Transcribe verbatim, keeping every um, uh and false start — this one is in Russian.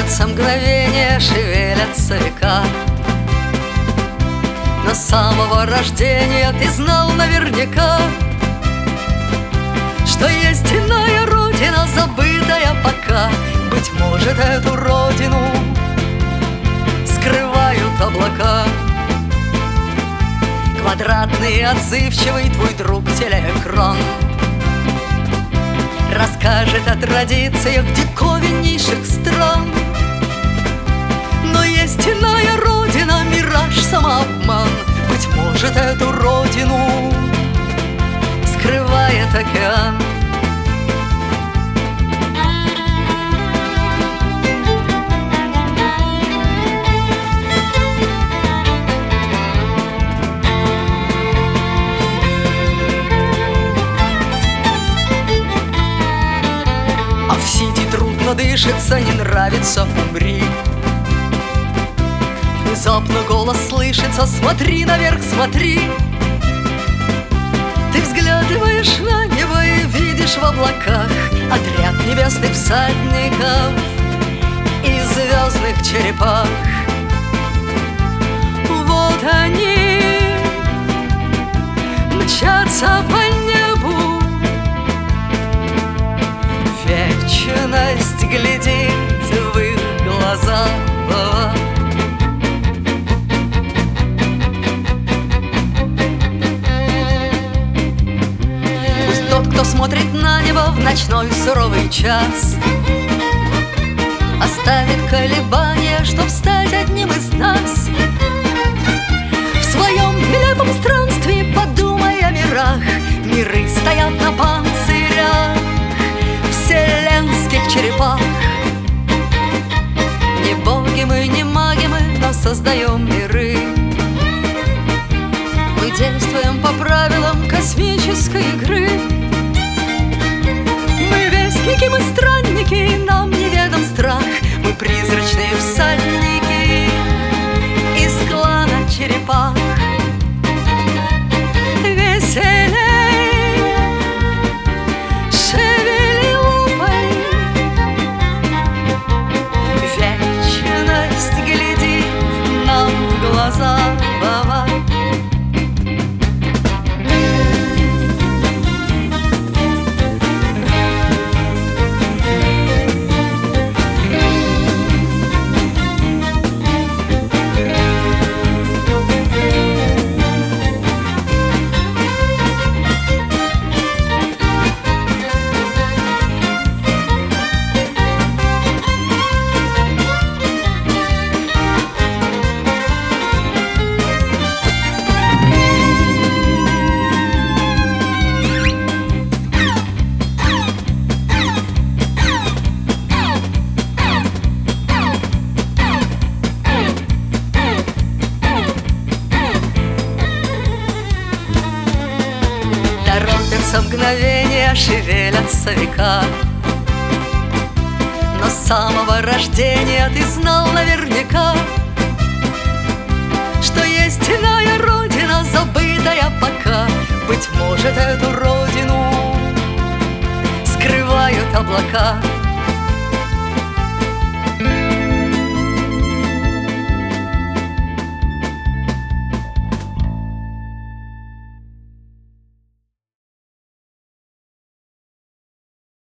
Торопятся мгновения, шевелятся века. Но с самого рождения ты знал наверняка, что есть иная родина, забытая пока. Быть может, эту родину скрывают облака. Квадратный, отзывчивый твой друг телеэкран расскажет о традициях диковиннейших стран. Но есть иная родина, мираж, самообман. Быть может, эту родину скрывает океан. А в Сити трудно дышится, не нравится — умри. Внезапно голос слышится: смотри наверх, смотри. Ты взглядываешь на небо и видишь в облаках отряд небесных всадников и звездных черепах. Вот они мчатся по небу, вечность глядит в их глаза. Пусть тот, кто смотрит на небо в ночной суровый час, оставит колебания, чтоб стать одним из нас. В своем нелепом странстве подумай о мирах. Миры стоят на панцирях вселенских черепах. Не боги мы, не маги мы, но создаем миры. Мы действуем по правилам космической игры. Мы вестники, мы странники, нам неведом страх. Мы призрачные всадники из клана черепах. Веселей, шевели лапой, вечность глядит нам в глаза. Торопятся мгновения, шевелятся века. Но с самого рождения ты знал наверняка, что есть иная родина, забытая пока. Быть может, эту родину скрывают облака.